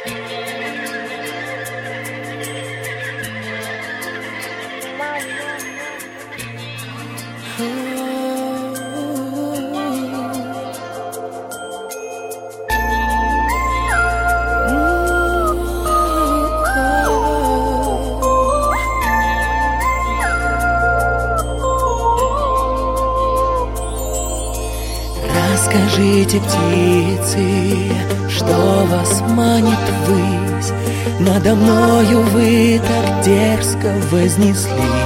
Скажите, птицы, что вас манит ввысь? Надо мною вы так дерзко вознеслись.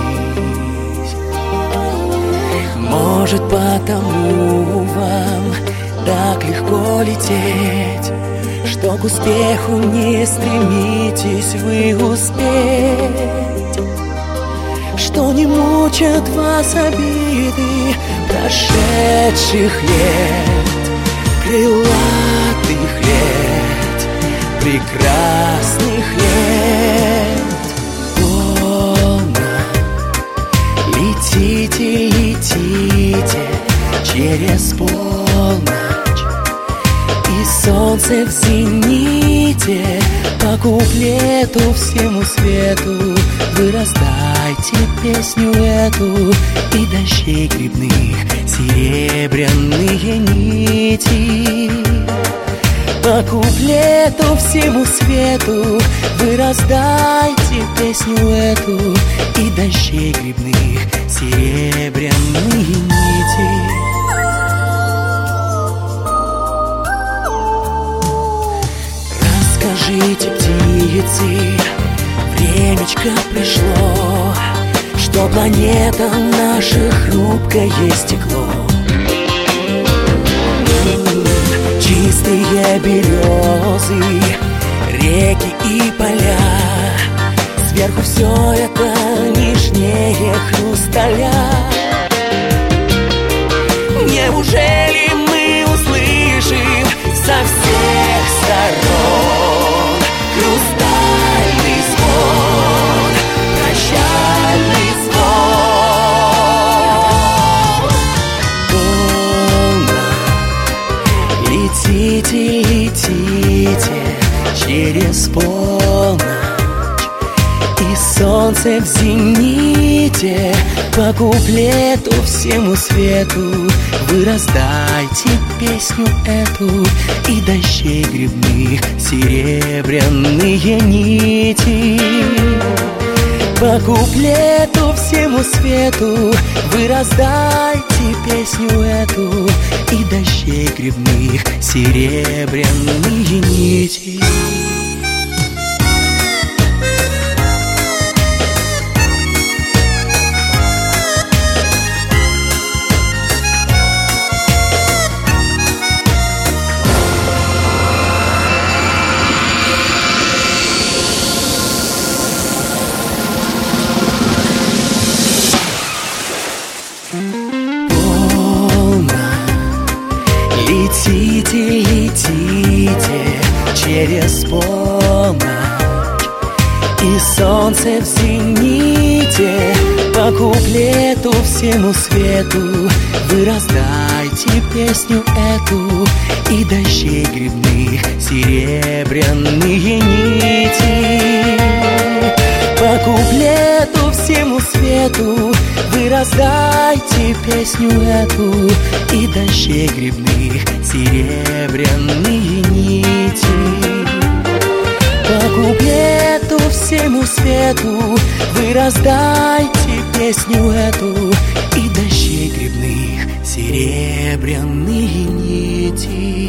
Может, потому вам так легко лететь, что к успеху не стремитесь вы успеть, что не мучат вас обиды прошедших лет, крылатых лет, прекрасных лет. Полно летите, летите через полночь, и солнце в зените. По куплету всему свету вы раздайте песню эту, и дождей грибных серебряные нити. По куплету всему свету вы раздайте песню эту, и дождей грибных серебряные нити. Скажите, птицы, времечко пришло, что планета наша хрупкое стекло. Чистые березы, реки и поля, сверху все это нежнее хрусталя. Неужели мы услышим со всех сторон хрустальный звон, прощальный звон? Полно летите, летите через полночь, и солнце в зените. По куплету всему свету вы раздайте песню эту, и дождей грибных серебряные нити. По куплету всему свету вы раздайте песню эту, и дождей грибных серебряные нити. Летите, летите через полночь, и солнце в зените. По куплету всему свету вы раздайте песню эту, и дождей грибных серебряные нити. По куплету всему свету вы раздайте песню эту, и дождей грибных серебряные нити. По куплету всему свету вы раздайте песню эту, и дождей грибных серебряные нити.